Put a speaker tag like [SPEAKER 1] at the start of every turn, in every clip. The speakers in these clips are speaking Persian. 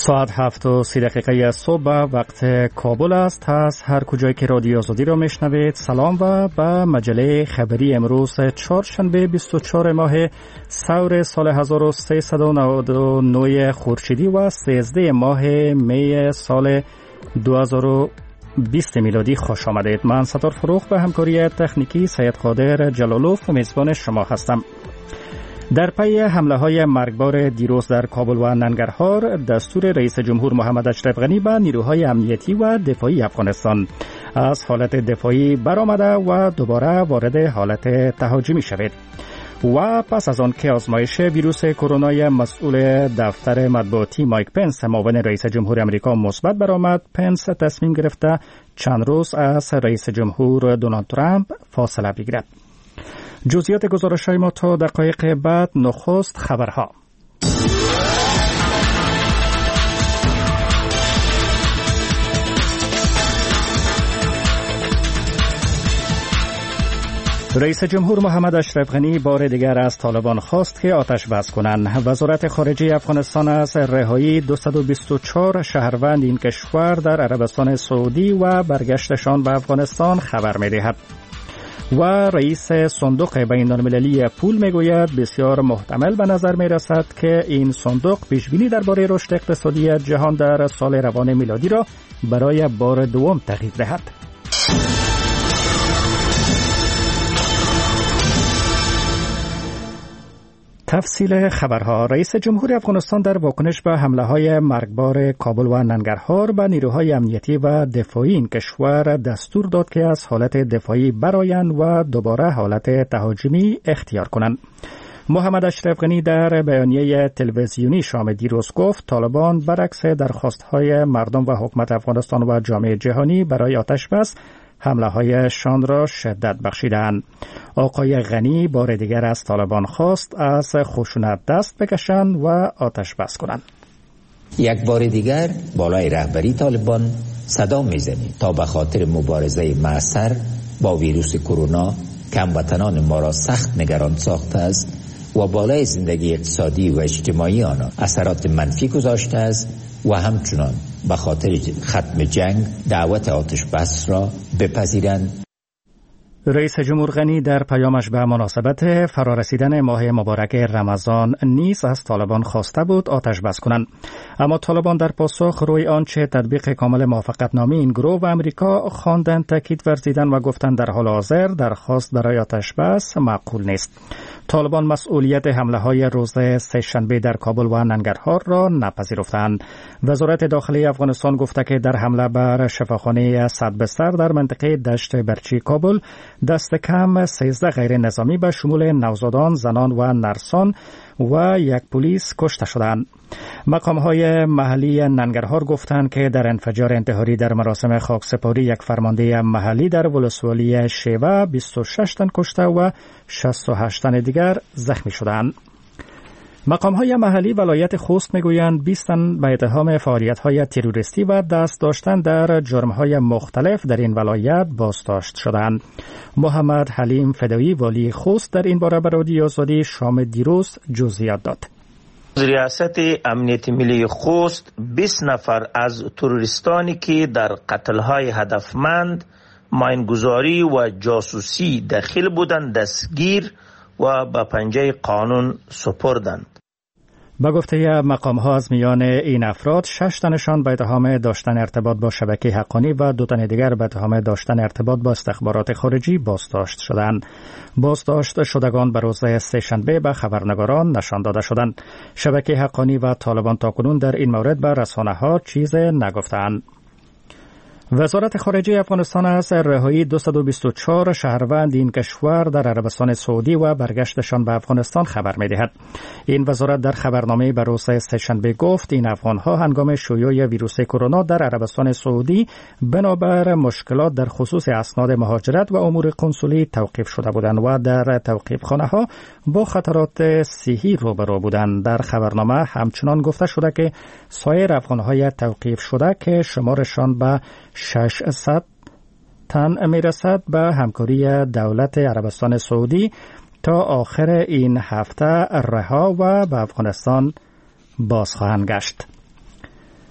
[SPEAKER 1] ساعت 7:30 صبح وقت کابل است. از هر کجایی که رادیو آزادی را میشنوید سلام و به مجله خبری امروز چهارشنبه 24 ماه سور سال 1399 خورشیدی و 13 ماه می سال 2020 میلادی خوش آمدید. من ستار فروخ به همکاری تکنیکی سید قادر جلالوف میزبان شما هستم. در پی حمله های مرگبار دیروز در کابل و ننگرهار، دستور رئیس جمهور محمد اشرف غنی به نیروهای امنیتی و دفاعی افغانستان از حالت دفاعی برآمده و دوباره وارد حالت تهاجمی شود. و پس از آن که آزمایش ویروس کرونا مسئول دفتر مطبوعاتی مایک پنس معاون رئیس جمهور آمریکا مثبت برآمد، پنس تصمیم گرفته چند روز از رئیس جمهور دونالد ترامپ فاصله بگیرد. جزئیات گزارش‌های ما تا دقایق بعد. نخست خبرها. رئیس جمهور محمد اشرف غنی بار دیگر از طالبان خواست که آتش بس کنند. وزارت خارجه افغانستان از رهایی 224 شهروند این کشور در عربستان سعودی و برگشتشان به افغانستان خبر می‌دهد. و رئیس صندوق بین‌المللی پول میگوید بسیار محتمل به نظر میرسد که این صندوق پیشبینی درباره رشد اقتصادی جهان در سال روان میلادی را برای بار دوم تغییر دهد. تفصیل خبرها. رئیس جمهور افغانستان در واکنش به حمله‌های مرگبار کابل و ننگرهار به نیروهای امنیتی و دفاعی این کشور دستور داد که از حالت دفاعی برآیند و دوباره حالت تهاجمی اختیار کنند. محمد اشرف غنی در بیانیه تلویزیونی شام دیروز گفت طالبان برعکس درخواست‌های مردم و حکومت افغانستان و جامعه جهانی برای آتش بس حمله‌هایشان را شدت بخشیدند. آقای غنی بار دیگر از طالبان خواست از خشونت دست بکشند و آتش بس کنند.
[SPEAKER 2] یک بار دیگر بالای رهبری طالبان صدا می‌زنیم تا به خاطر مبارزه مؤثر با ویروس کرونا که هموطنان ما را سخت نگران ساخته است و بالای زندگی اقتصادی و اجتماعی آنها اثرات منفی گذاشته است و همچنان به خاطر ختم جنگ دعوت آتش بس را بپذیرند.
[SPEAKER 1] رئیس جمهور غنی در پیامش به مناسبت فرارسیدن ماه مبارک رمضان نیز از طالبان خواسته بود آتش بس کنند، اما طالبان در پاسخ روی آنچه تطبیق کامل موافقتنامه این گروه و امریکا خواندند تاکید ورزیدند و گفتند در حال حاضر درخواست برای آتش بس معقول نیست. طالبان مسئولیت حمله‌های روز سه‌شنبه در کابل و ننگرهار را نپذیرفتند. وزارت داخلی افغانستان گفته که در حمله بر شفاخانه 100 بستر در منطقه دشت برچی کابل دست کم 13 غیر نظامی به شمول نوزادان، زنان و نرسان و یک پلیس کشته شدند. مقام‌های محلی ننگرهار گفتند که در انفجار انتحاری در مراسم خاکسپاری یک فرمانده محلی در ولسوالی شیوه 26 تن کشته و 68 تن دیگر زخمی شدند. مقام‌های محلی ولایت خوست میگویند 20 تن به اتهام فعالیت‌های تروریستی و دست داشتن در جرم‌های مختلف در این ولایت بازداشت شدند. محمد حلیم فدایی والی خوست در این باره به رادیو آزادی شام دیروز جزئیات داد.
[SPEAKER 3] ریاست امنیت ملی خوست 20 نفر از تروریستانی که در قتل‌های هدفمند، ماینگذاری و جاسوسی دخیل بودند دستگیر و به پنجه قانون سپردند.
[SPEAKER 1] با گفته مقام‌ها از میان این افراد 6 تنشان به اتهام داشتن ارتباط با شبکه حقانی و 2 تن دیگر به اتهام داشتن ارتباط با استخبارات خارجی بازداشت شدند. بازداشت شدگان به روز سه‌شنبه به خبرنگاران نشان داده شدند. شبکه حقانی و طالبان تاکنون در این مورد به رسانه‌ها چیز نگفتند. وزارت خارجه افغانستان از رهایی 224 شهروند این کشور در عربستان سعودی و برگشتشان به افغانستان خبر می‌دهد. این وزارت در خبرنامه بر روز سه‌شنبه گفت این افغان‌ها هنگام شیوع ویروس کرونا در عربستان سعودی بنابر مشکلات در خصوص اسناد مهاجرت و امور کنسولی توقیف شده بودند و در توقیف‌خانه‌ها با خطرات صحی روبرو بودند. در خبرنامه همچنان گفته شده که سایر افغان‌های توقیف شده که شمارشان به 600 تن میرسد به همکاری دولت عربستان سعودی تا آخر این هفته رها و به افغانستان باز خواهند گشت.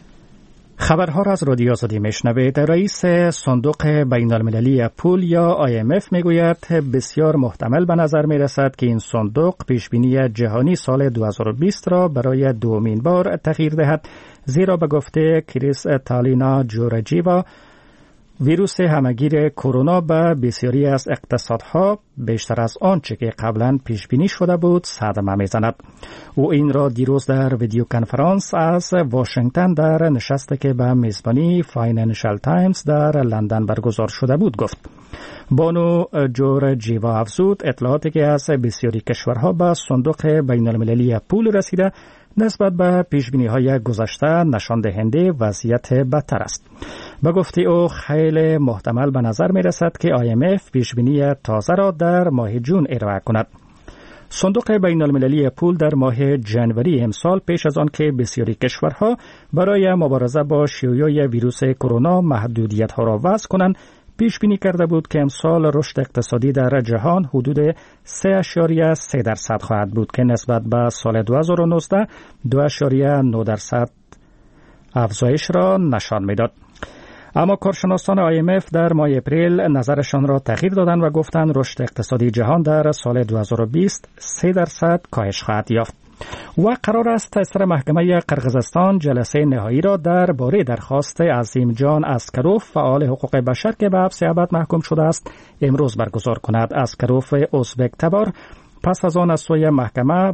[SPEAKER 1] خبرها را از رادیو آزادی میشنوید. رئیس صندوق بین المللی پول یا IMF میگوید بسیار محتمل به نظر میرسد که این صندوق پیشبینی جهانی سال 2020 را برای دومین بار تغییر دهد، زیرا به گفته کریس تالینا جورجیوا ویروس همگیر کرونا به بسیاری از اقتصادها بیشتر از آنچه که قبلا پیش بینی شده بود صدمه میزند. او این را دیروز در ویدیو کنفرانس از واشنگتن در نشستی که به میزبانی فاینانشل تایمز در لندن برگزار شده بود گفت. بانو جورجیوا افزود اطلاعاتی که از بسیاری کشورها به صندوق بین المللی پول رسیده نسبت به پیشبینی‌های گذشته نشان دهنده وضعیت بدتر است. به گفته او خیلی محتمل به نظر می رسد که IMF پیشبینی تازه را در ماه جون ارائه کند. صندوق بین المللی پول در ماه جنوری امسال پیش از آن که بسیاری کشورها برای مبارزه با شیوع ویروس کرونا محدودیت‌ها را وضع کنند پیش بینی کرده بود که امسال رشد اقتصادی در جهان حدود 3.3% خواهد بود که نسبت به سال 2019 2.9% افزایش را نشان میداد. اما کارشناسان IMF در ماه اپریل نظرشان را تغییر دادند و گفتند رشد اقتصادی جهان در سال 2020 3% کاهش خواهد یافت. و قرار است اصر محکمه قرقیزستان جلسه نهایی را درباره درخواست عظیم جان اسکروف فعال حقوق بشر که به حبس ابد محکوم شده است امروز برگزار کند. اسکروف ازبک تبار پس از آن که از سوی محکمه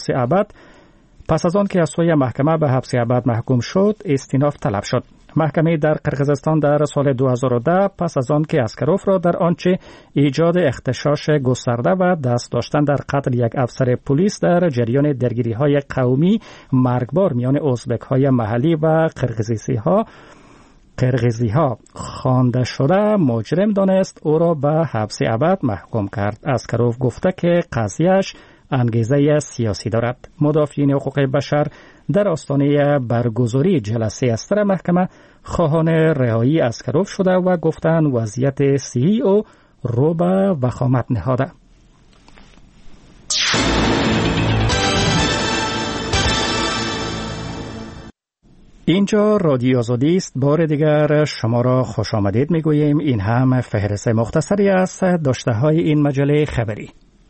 [SPEAKER 1] به حبس ابد محکوم شد استیناف طلب شد. محکمه در قرقیزستان در سال 2010 پس از آن که اسکروف را در آنچه ایجاد اغتشاش گسترده و دست داشتن در قتل یک افسر پلیس در جریان درگیری‌های قومی مرگبار میان ازبک‌های محلی و قرقیزی‌ها خوانده شده مجرم دانست او را به حبس ابد محکوم کرد. اسکروف گفته که قضیه‌اش انگیزه سیاسی دارد. مدافعین حقوق بشر در آستانه برگزاری جلسه استر محکمه خواهان رهایی اسکروف شده و گفتند وضعیت صحی او رو به وخامت نهاده. اینجا رادیو آزادی است. بار دیگر شما را خوش آمدید میگوییم. این هم فهرست مختصری از داشته‌های این مجله خبری.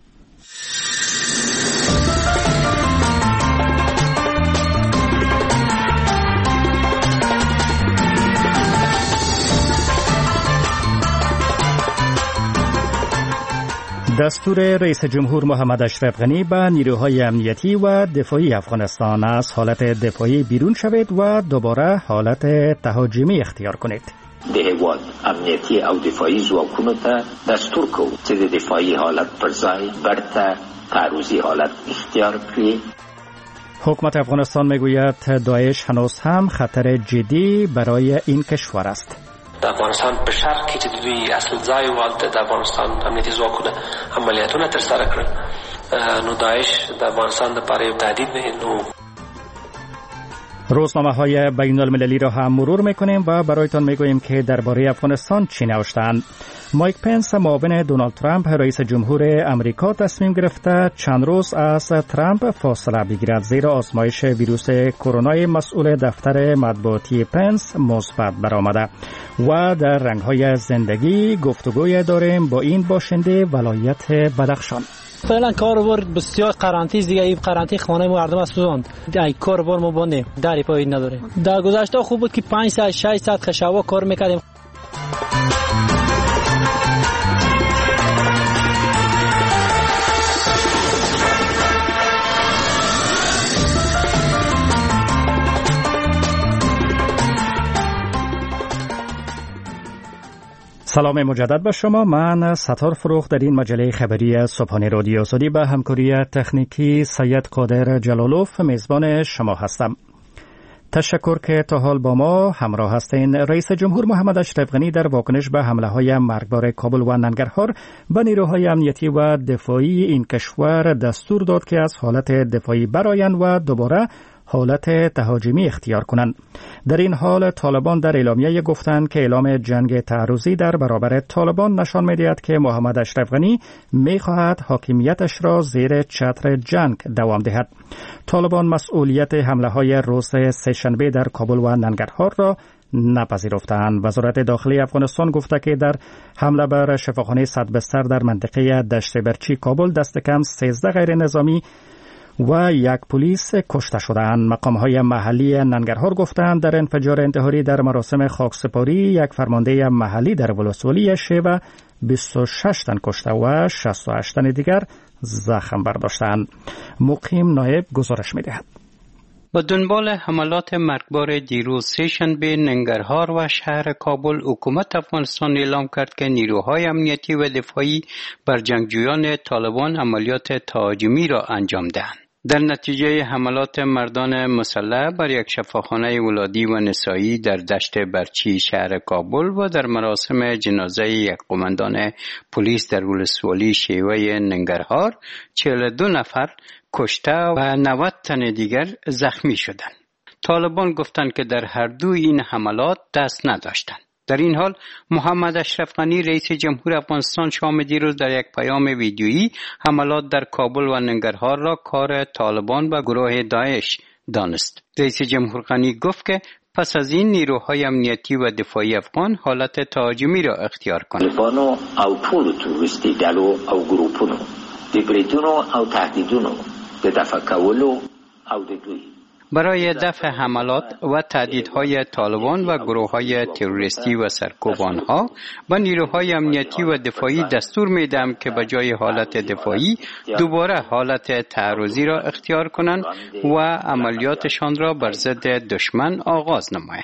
[SPEAKER 1] دستور رئیس جمهور محمد اشرف غنی به نیروهای امنیتی و دفاعی افغانستان از حالت دفاعی بیرون شوید و دوباره حالت تهاجمی اختیار کنید.
[SPEAKER 2] د هیواد امنیتی او دفاعی ځواکونو ته دستور کوو چې د دفاعي حالت پر ځای برته تعرضی حالت اختیار کړي.
[SPEAKER 1] حکومت افغانستان میگوید داعش هنوز هم خطر جدی برای این کشور است.
[SPEAKER 4] د افغانستان په شرق کې چې د دوی اصل ځای والته د افغانستان امنیتي ځواکونه عملیاتونه ترسره کړل نو داعش د افغانستان لپاره یو تهدید دی. نو
[SPEAKER 1] روزنامه‌های بین المللی را هم مرور میکنیم و برایتان میگوییم که درباره افغانستان چی نوشتند. مایک پنس معاون دونالد ترامپ رئیس جمهور امریکا تصمیم گرفته چند روز از ترامپ فاصله بگیرد زیرا آزمایش ویروس کرونا مسئول دفتر مطبوعاتی پنس مثبت برآمده و در رنگ‌های زندگی گفتگوی داریم با این باشنده ولایت بدخشان.
[SPEAKER 5] فعلا کاروبار بسیار قرنطینه دیگه این قرنطینه خانه مردم است سوزاند. این کاروبار ما بنده دری پای نداره. در گذشته خوب بود که 5 ساعت 6 ساعت خشابا کار میکردیم.
[SPEAKER 1] سلام مجدد به شما. من ستار فروخ در این مجله خبری صبحانه رادیو آزادی به همکاری تکنیکی سید قادر جلالوف میزبان شما هستم. تشکر که تا حال با ما همراه هستین. رئیس جمهور محمد اشرف غنی در واکنش به حمله‌های مرگبار کابل و ننگرهار به نیروهای امنیتی و دفاعی این کشور دستور داد که از حالت دفاعی برآیند و دوباره حالت تهاجمی اختیار کنند. در این حال طالبان در اعلامیه گفتند که اعلام جنگ تعرضی در برابر طالبان نشان می‌دهد که محمد اشرف غنی می‌خواهد حاکمیتش را زیر چتر جنگ دوام دهد. طالبان مسئولیت حمله‌های روز سه‌شنبه در کابل و ننگرهار را نپذیرفتند. وزارت داخلی افغانستان گفته که در حمله بر شفاخانه 100 بستر در منطقه دشت برچی کابل دست کم 13 غیر نظامی و یک پلیس کشته شدند. مقام‌های محلی ننگرهار گفتند در انفجار انتحاری در مراسم خاکسپاری یک فرمانده محلی در ولسوالی شیوه 26 تن کشته و 68 تن دیگر زخم برداشتند. مقیم نایب گزارش می‌دهد.
[SPEAKER 6] با دنبال حملات مرگبار دیروز سه‌شنبه ننگرهار و شهر کابل، حکومت افغانستان اعلام کرد که نیروهای امنیتی و دفاعی بر جنگجویان طالبان عملیات تهاجمی را انجام دهند. در نتیجه حملات مردان مسلح بر یک شفاخانه ولادی و نسایی در دشت برچی شهر کابل و در مراسم جنازه یک قماندان پلیس در ولسوالی شیوه ننگرهار 42 نفر کشته و 90 تن دیگر زخمی شدند. طالبان گفتند که در هر دو این حملات دست نداشتند. در این حال محمد اشرف غنی رئیس جمهور افغانستان شام دیروز در یک پیام ویدیویی حملات در کابل و ننگرهار را کار طالبان و گروه داعش دانست. رئیس جمهور غنی گفت که پس از این نیروهای امنیتی و دفاعی افغان حالت تهاجمی را اختیار کنند.
[SPEAKER 2] طالبانو او ټول تروریستي ډلو او ګروپونو د بریدونو او تهدیدونو د دفع کولو او د دوی
[SPEAKER 6] برای دفع حملات و تهدیدهای طالبان و گروه‌های تروریستی و سرکوبانها و نیروهای امنیتی و دفاعی دستور می‌دهم که به جای حالت دفاعی دوباره حالت تعرضی را اختیار کنند و عملیاتشان را بر ضد دشمن آغاز نمایند.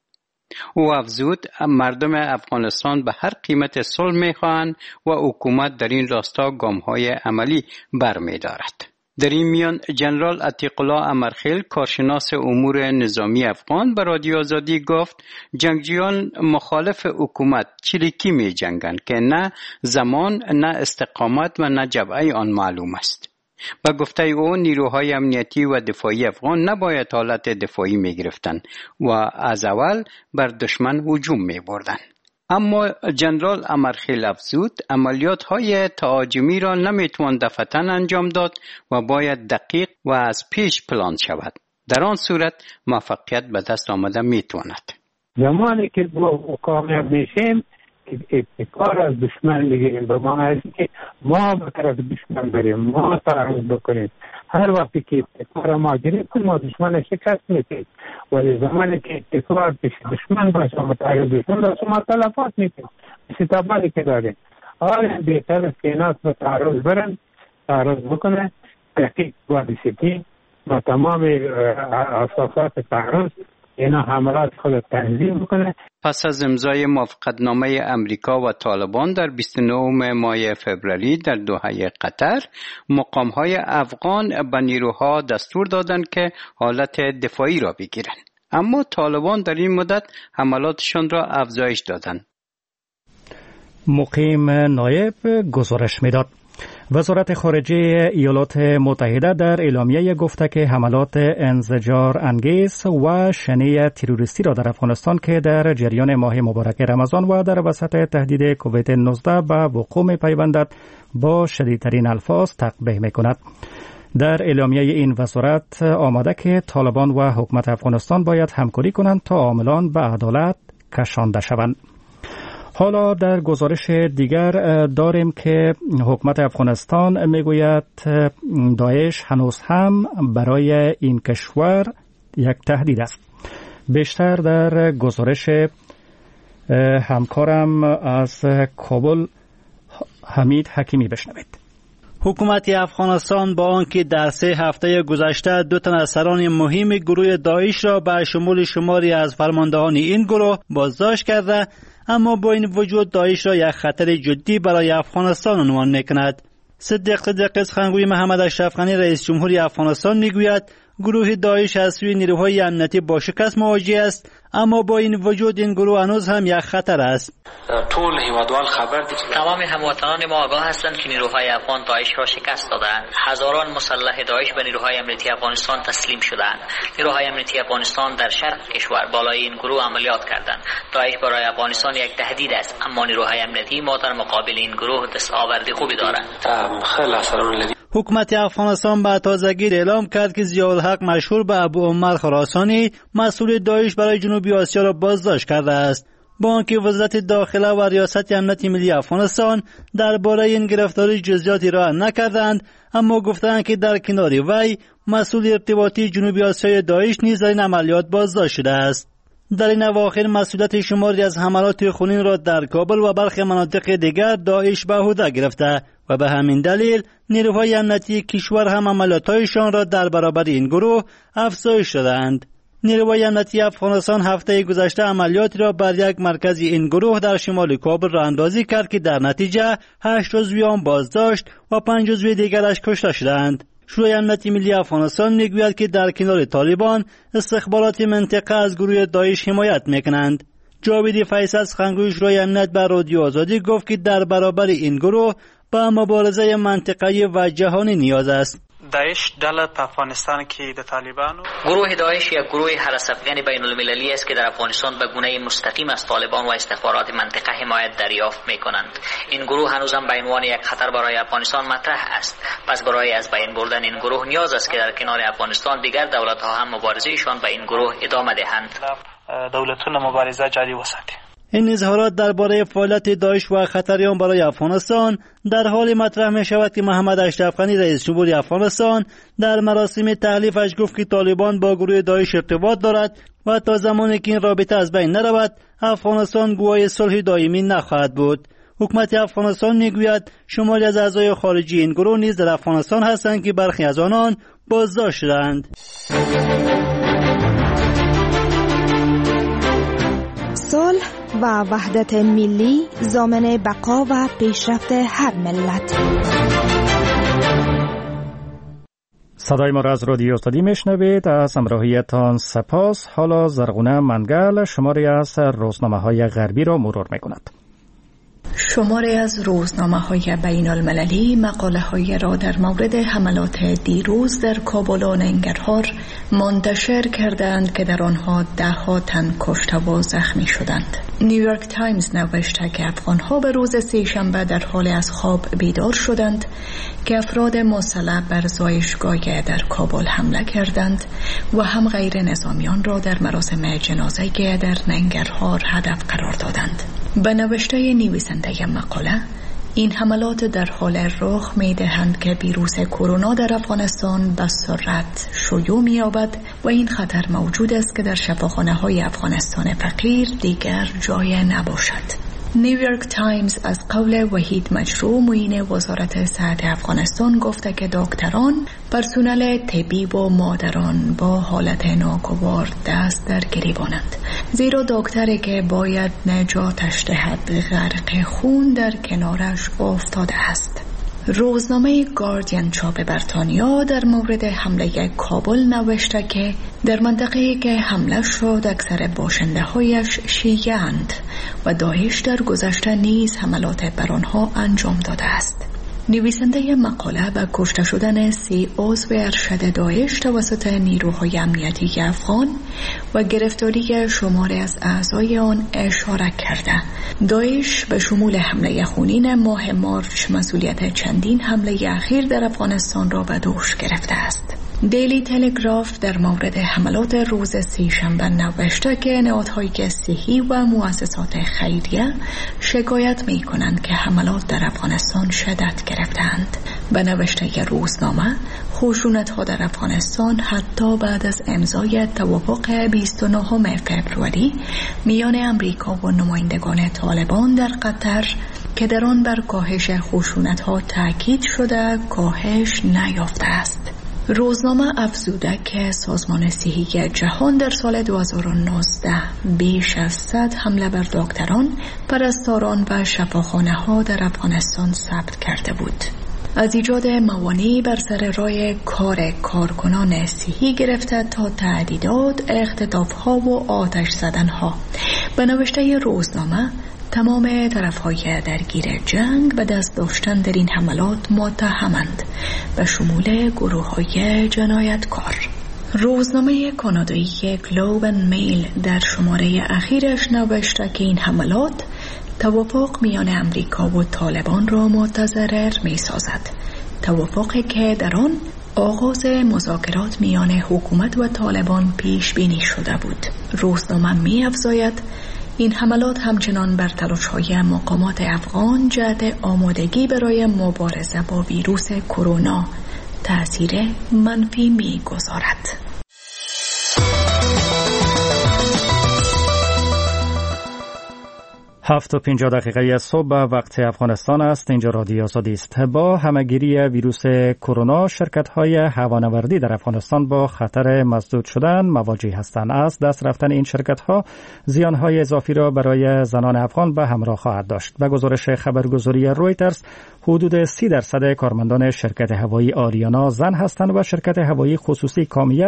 [SPEAKER 6] او افزود مردم افغانستان به هر قیمت صلح می‌خواهند و حکومت در این راستا گام‌های عملی برمی‌دارد. در این میان جنرال عتیق الله امرخیل کارشناس امور نظامی افغان به رادیو آزادی گفت جنگجویان مخالف حکومت چریکی می جنگند که نه زمان نه استقامت و نه جبهه آن معلوم است. با گفته او نیروهای امنیتی و دفاعی افغان نباید حالت دفاعی می گرفتند و از اول بر دشمن هجوم می بردند. اما جنرال امرخیل افزود عملیات‌های تهاجمی را نمیتوان دفعتاً انجام داد و باید دقیق و از پیش پلان شود. در آن صورت موفقیت به دست آمده میتواند.
[SPEAKER 7] زمانی که کامیاب میشیم ابتکار از دشمن بگیریم به معنی که ما به طرف دشمن بریم، ما تعرض بکنیم. هر وقتی که ابتکار ما گرفتیم ما دشمن شکست میدیم، ولی زمانی که ابتکار پیش دشمن باشه و تعرض دشمن باشه ما تلفات میدیم. استعمالی که داریم حالا بهتر است که اینا به تعرض برن، تعرض بکنه، تحقیق و دیسیپلین و تمام اساسات تعرض اینا حملات خود تنظیم بکنه.
[SPEAKER 6] پس از امضای موافقتنامه امریکا و طالبان در 29 ماه فوریه در دوحه قطر، مقام‌های افغان به نیروها دستور دادند که حالت دفاعی را بگیرند. اما طالبان در این مدت حملاتشان را افزایش دادند.
[SPEAKER 1] مقیم نایب گزارش می‌داد. وزارت خارجه ایالات متحده در اعلامیه گفته که حملات انزجار انگیز و شنیع تروریستی را در افغانستان که در جریان ماه مبارک رمضان و در وسط تهدید کووید 19 به وقوع می‌پیوندد با شدیدترین الفاظ تقبیح می‌کند. در اعلامیه این وزارت آمده که طالبان و حکومت افغانستان باید همکاری کنند تا عاملان به عدالت کشانده شوند. حالا در گزارش دیگر داریم که حکومت افغانستان میگوید داعش هنوز هم برای این کشور یک تهدید است. بیشتر در گزارش همکارم از کابل حمید حکیمی بشنوید.
[SPEAKER 8] حکومت افغانستان با آنکه در 3 هفته گذشته 2 تن از سران مهم گروه داعش را به شمول شماری از فرماندهان این گروه بازداشت کرده، اما با این وجود داعش را یک خطر جدی برای افغانستان عنوان می‌کند. صدیق سخنگوی محمد اشرف غنی رئیس جمهوری افغانستان میگوید گروه داعش از سوی نیروهای امنیتی با شکست مواجه است، اما با این وجود این گروه هنوز هم یک خطر است.
[SPEAKER 9] تمام هموطنان ما آگاه هستند که نیروهای افغان داعش را شکست دادند. هزاران مسلح داعش به نیروهای امنیتی افغانستان تسلیم شدند. نیروهای امنیتی افغانستان در شرق کشور بالای این گروه عملیات کردند. داعش برای افغانستان یک تهدید است، اما نیروهای امنیتی ما در مقابل این گروه دستاورد خوبی دارند.
[SPEAKER 8] حکومت افغانستان به تازگی اعلام کرد که ضیاءالحق مشهور به ابو عمر خراسانی مسئول داعش برای جنوبی آسیا را بازداشت کرده است. با آنکه وزارت داخله و ریاست امنیت ملی افغانستان درباره این گرفتاری جزئیاتی را نکردند، اما گفتند که در کنار وی مسئول ارتباطی جنوبی آسیای داعش نیز در این عملیات بازداشت شده است. در این اواخر مسئولیت شماری از حملات خونین را در کابل و برخی مناطق دیگر داعش به عهده گرفته و به همین دلیل نیروهای امنیتی کشور هم عملیات‌هایشان را در برابر این گروه افزایش دادند. نیروهای امنیتی افغانستان هفته گذشته عملیاتی را بر یک مرکز این گروه در شمال کابل راه اندازی کرد که در نتیجه 8 عضو آن بازداشت و 5 عضو دیگرش کشته شدند. شورای امنیت ملی افغانستان میگوید که در کنار طالبان استخبارات منطقه از گروه داعش حمایت میکنند. جاوید فیصل سخنگوی شورای امنیت به رادیو آزادی گفت که در برابر این گروه به مبارزه منطقه‌ای و جهانی نیاز است.
[SPEAKER 10] داعش دل په افغانستان کې د طالبانو
[SPEAKER 9] گروه داعش یک گروه هرس افغانی بین المللی است که در افغانستان به گونه مستقیم از طالبان و استخبارات منطقه حمایت دریافت می‌کنند. این گروه هنوز هم به عنوان یک خطر برای افغانستان مطرح است. پس برای از بین بردن این گروه نیاز است که در کنار افغانستان دیگر دولت‌ها هم مبارزه‌شان با این گروه ادامه دهند.
[SPEAKER 10] دولتونه مبارزه جاری وساتي.
[SPEAKER 8] این اظهارات درباره فعالیت داعش و خطر آن برای افغانستان در حال مطرح می شود که محمد اشرف غنی رئیس جمهور افغانستان در مراسم تحلیفش گفت که طالبان با گروه داعش ارتباط دارد و تا زمانی که این رابطه از بین نرود افغانستان گواه صلح دائمی نخواهد بود. حکومت افغانستان میگوید شماری از اعضای خارجی این گروه نیز در افغانستان هستند که برخی از آنان بازداشت شدند.
[SPEAKER 11] صلح و وحدت ملی ضامن بقا و پیشرفت هر ملت.
[SPEAKER 1] صدای ما را از رادیو آزادی میشنوید. از همراهیتان سپاس. حالا زرغونه منگل شماری از روزنامه‌های غربی را مرور می‌کند.
[SPEAKER 12] شماری از روزنامه‌های بین‌المللی مقاله‌های را در مورد حملات دیروز در کابل و ننگرهار منتشر کردند که در آنها ده‌ها تن کشته و زخمی شدند. نیویورک تایمز نوشته که افغان‌ها به روز سه‌شنبه در حال از خواب بیدار شدند که افراد مسلح بر زایشگاه در کابل حمله کردند و هم غیر نظامیان را در مراسم جنازه در ننگرهار هدف قرار دادند. به نوشته نویسنده مقاله، این حملات در حال رخ می دهند که ویروس کرونا در افغانستان به سرعت شیوع می یابد و این خطر موجود است که در شفاخانه‌های افغانستان فقیر دیگر جای نباشد. نیویورک تایمز از قول وحید مجروح معین وزارت صحت افغانستان گفته که دکتران، پرسنل طبی و مادران با حالت ناگوار دست در گریبانند، زیرا دکتری که باید نجاتش دهد غرق خون در کنارش افتاده است. روزنامه گاردین چاپ بریتانیا در مورد حمله کابل نوشته که در منطقه‌ای که حمله شد اکثر باشنده‌هایش شیعه اند و داعش در گذشته نیز حملات بر آنها انجام داده است. نویسنده مقاله به کشته شدن 3 عضو ارشد داعش توسط نیروهای امنیتی افغان و گرفتاری شماری از اعضای آن اشاره کرده. داعش به شمول حمله خونین ماه مارچ مسئولیت چندین حمله اخیر در افغانستان را به دوش گرفته است. دیلی تلگراف در مورد حملات روز سه‌شنبه نوشته که نهادهای صحی و مؤسسات خیریه شکایت می کنند که حملات در افغانستان شدت گرفتند. به نوشته روزنامه، خشونت‌ها در افغانستان حتی بعد از امضای توافق 29 فوریه میان امریکا و نمایندگان طالبان در قطر که در آن بر کاهش خشونت‌ها تاکید شده کاهش نیافته است. روزنامه افزوده که سازمان صحی جهان در سال 2019 بیش از 100 حمله بر دکتران، پرستاران و شفاخانه‌ها در افغانستان ثبت کرده بود. از ایجاد موانع بر سر راه کار کارکنان صحی گرفته تا تهدیدات، اختطاف‌ها و آتش زدن‌ها. به نوشته روزنامه تمام طرف‌های درگیر جنگ به دست داشتن در این حملات متهمند، به شمول گروه‌های جنایتکار. روزنامه کانادایی گلوب اند میل در شماره اخیرش نوشته که این حملات توافق میان امریکا و طالبان را متضرر می‌سازد. توافقی که در آن آغاز مذاکرات میان حکومت و طالبان پیش بینی شده بود. روزنامه می‌افزاید این حملات همچنان بر تلاش‌های مقامات افغان جهت آمادگی برای مبارزه با ویروس کرونا تأثیر منفی می‌گذارد.
[SPEAKER 1] 7:50 صبح وقت افغانستان است. اینجا رادیو آزادی است. با همه‌گیری ویروس کرونا، شرکت‌های هوانوردی در افغانستان با خطر مسدود شدن مواجه هستند. از دست رفتن این شرکت‌ها زیان‌های اضافی را برای زنان افغان به همراه خواهد داشت. به گزارش خبرگزاری رویترز، حدود 30% کارمندان شرکت هوایی آریانا زن هستند و شرکت هوایی خصوصی کامیر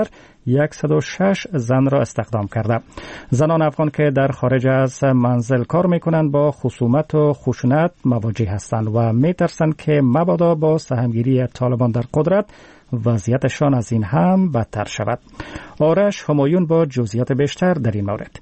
[SPEAKER 1] 106 زن را استخدام کرده. زنان افغان که در خارج از منزل کار میکنند با خصومت و خشونت مواجه هستند و میترسند که مبادا با سهمگیری طالبان در قدرت وضعیتشان از این هم بدتر شود. آرش همایون با جزئیات بیشتر در این مورد.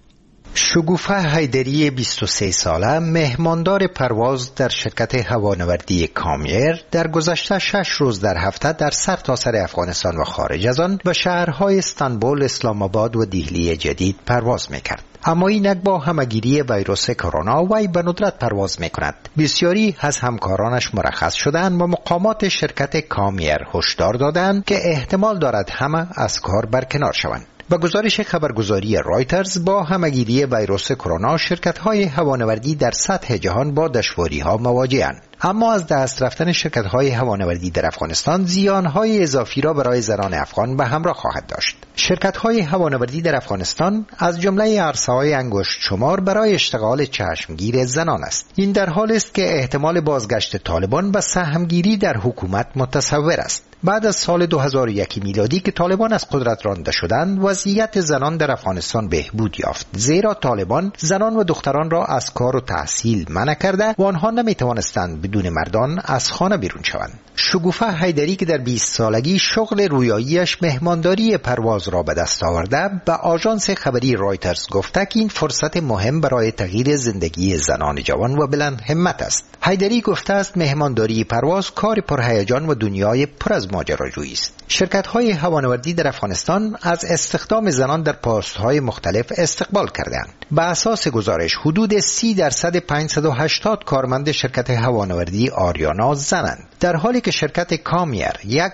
[SPEAKER 13] شگوفه حیدری 23 ساله مهماندار پرواز در شرکت هوانوردی کامیر در گذشته 6 روز در هفته در سرتاسر افغانستان و خارج از آن به شهرهای استانبول، اسلام آباد و دهلی جدید پرواز میکرد. اما اینک با همه‌گیری ویروس کرونا وی به ندرت پرواز میکند. بسیاری از همکارانش مرخص شدند و مقامات شرکت کامیر هشدار دادند که احتمال دارد همه از کار برکنار شوند. با گزارش خبرگزاری رایترز، با همه‌گیری ویروس کرونا شرکت‌های هوانوردی در سطح جهان با دشواری‌ها مواجه‌اند. اما از دست رفتن شرکت‌های هوانوردی در افغانستان زیان‌های اضافی را برای زنان افغان به همراه خواهد داشت. شرکت‌های هوانوردی در افغانستان از جمله عرصه‌های انگشت شمار برای اشتغال چشمگیر زنان است. این در حال است که احتمال بازگشت طالبان به سهمگیری در حکومت متصور است. بعد از سال 2001 میلادی که طالبان از قدرت رانده شدند، وضعیت زنان در افغانستان بهبود یافت، زیرا طالبان زنان و دختران را از کار و تحصیل منع کرده و آنها نمیتوانستند بدون مردان از خانه بیرون شوند. شگوفه حیدری که در 20 سالگی شغل رویاییش مهمانداری پرواز را به دست آورده، به آژانس خبری رایترز گفته که این فرصت مهم برای تغییر زندگی زنان جوان و بلند همت است. حیدری گفته است مهمانداری پرواز کار پرهیجان و دنیای پر از ماجراجویی است. شرکت‌های هوانوردی در افغانستان از استخدام زنان در پست‌های مختلف استقبال کردند. به اساس گزارش حدود 30% 580 کارمند شرکت هوانوردی آریانا زنند، در حالی که شرکت کامیر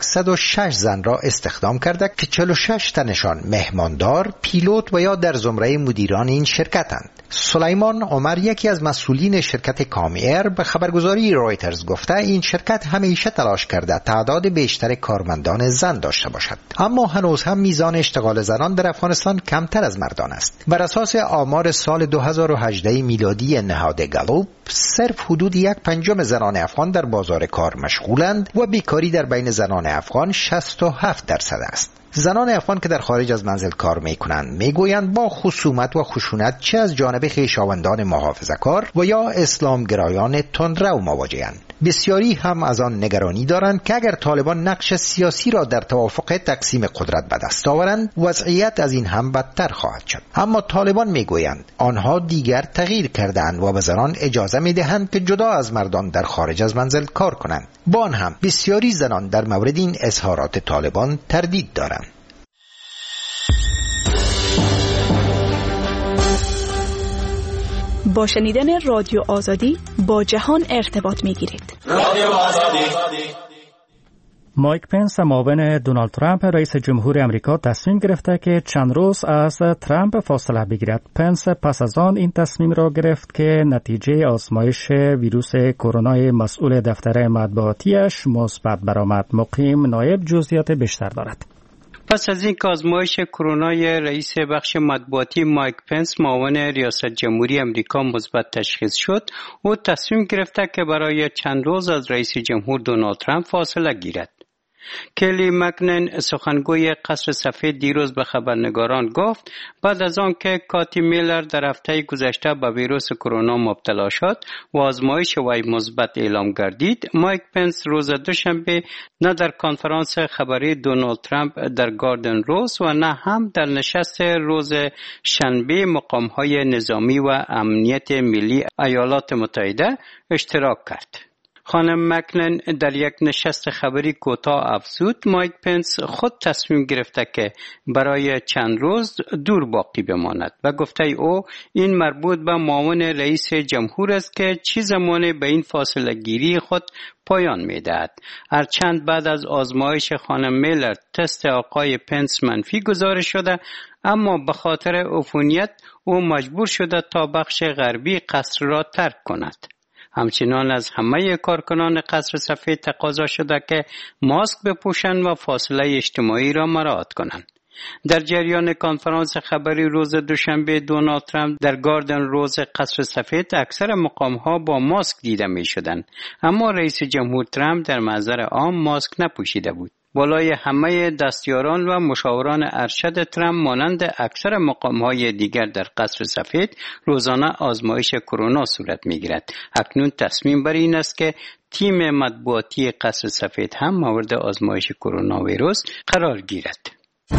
[SPEAKER 13] 106 زن را استخدام کرده که 46 تنشان مهماندار، پیلوت و یا در زمره مدیران این شرکتند. سلیمان عمر، یکی از مسئولین شرکت کامیر، به خبرگزاری رایترز گفته این شرکت همیشه تلاش کرده تعداد بیشتر کارمندان زن داشته باشد، اما هنوز هم میزان اشتغال زنان در افغانستان کمتر از مردان است. بر اساس آمار سال 2018 میلادی نهاد گالوپ، صرف حدود 1/5 زنان افغان در بازار کار مشغولند و بیکاری در بین زنان افغان 67% است. زنان افغان که در خارج از منزل کار میکنند میگویند با خصومت و خشونت چه از جانب خویشاوندان محافظه‌کار و یا اسلامگرایان تندرو مواجه‌اند. بسیاری هم از آن نگرانی دارند که اگر طالبان نقش سیاسی را در توافق تقسیم قدرت به دست آورند، وضعیت از این هم بدتر خواهد شد. اما طالبان میگویند آنها دیگر تغییر کردند و به زنان اجازه میدهند که جدا از مردان در خارج از منزل کار کنند. با آن هم بسیاری زنان در مورد این اظهارات طالبان تردید دارند.
[SPEAKER 14] با شنیدن رادیو آزادی با جهان ارتباط می‌گیرید.
[SPEAKER 1] رادیو آزادی. مایک پنس، معاون دونالد ترامپ رئیس جمهور امریکا، تصمیم گرفته که چند روز از ترامپ فاصله بگیرد. پنس پس از آن این تصمیم را گرفت که نتیجه آزمایش ویروس کرونا مسئول دفتر مطبوعاتیش مثبت برآمد. مقیم نایب جزئیات بیشتر دارد.
[SPEAKER 6] پس از این که آزمایش کرونای رئیس بخش مطبوعاتی مایک پنس معاون ریاست جمهوری امریکا مثبت تشخیص شد، او تصمیم گرفته که برای چند روز از رئیس جمهور دونالد ترامپ فاصله گیرد. کلی مکنن سخنگوی قصر سفید دیروز به خبرنگاران گفت بعد از آن که کاتی میلر در هفته گذشته به ویروس کرونا مبتلا شد و آزمایش وی مثبت اعلام گردید، مایک پنس روز دوشنبه نه در کنفرانس خبری دونالد ترامپ در گاردن روز و نه هم در نشست روز شنبه مقام‌های نظامی و امنیت ملی ایالات متحده اشتراک کرد. خانم مکنن در یک نشست خبری کوتاه افزود مایک پنس خود تصمیم گرفته که برای چند روز دور باقی بماند و گفته او این مربوط به معاون رئیس جمهور است که چه زمانی به این فاصله گیری خود پایان می‌دهد. هرچند بعد از آزمایش خانم میلر تست آقای پنس منفی گزارش شده، اما به خاطر عفونیت او مجبور شده تا بخش غربی قصر را ترک کند. همچنان از همه کارکنان قصر سفید تقاضا شده که ماسک بپوشند و فاصله اجتماعی را مراعات کنند. در جریان کنفرانس خبری روز دوشنبه دونالد ترامپ در گاردن روز قصر سفید اکثر مقام‌ها با ماسک دیده می‌شدند، اما رئیس جمهور ترامپ در محضر عام ماسک نپوشیده بود. بالای همه دستیاران و مشاوران ارشد ترامپ مانند اکثر مقام‌های دیگر در قصر سفید روزانه آزمایش کرونا صورت می‌گیرد. اکنون تصمیم بر این است که تیم مطبوعاتی قصر سفید هم مورد آزمایش کرونا ویروس قرار گیرد.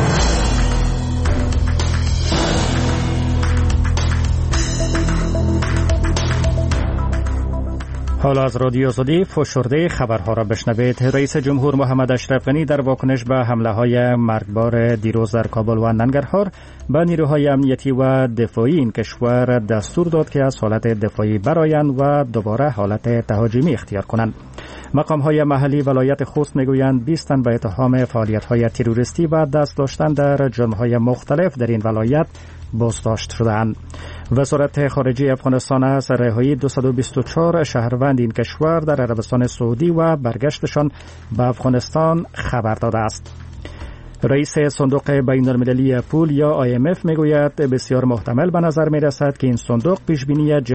[SPEAKER 1] حالا از رادیو آزادی فشرده خبرها را بشنوید. رئیس جمهور محمد اشرف غنی در واکنش به حمله‌های مرگبار دیروز در کابل و ننگرهار به نیروهای امنیتی و دفاعی این کشور دستور داد که از حالت دفاعی برآیند و دوباره حالت تهاجمی اختیار کنند. مقام‌های محلی ولایت خوست میگویند 20 تن به اتهام فعالیت‌های تروریستی و دست داشتن در جرم‌های مختلف در این ولایت بازداشت شدند. وزارت خارجه افغانستان از رهایی 224 شهروند این کشور در عربستان سعودی و برگشتشان به افغانستان خبر داده است. رئیس صندوق بین‌المللی پول یا IMF میگوید بسیار محتمل به نظر میرسد که این صندوق پیشبینی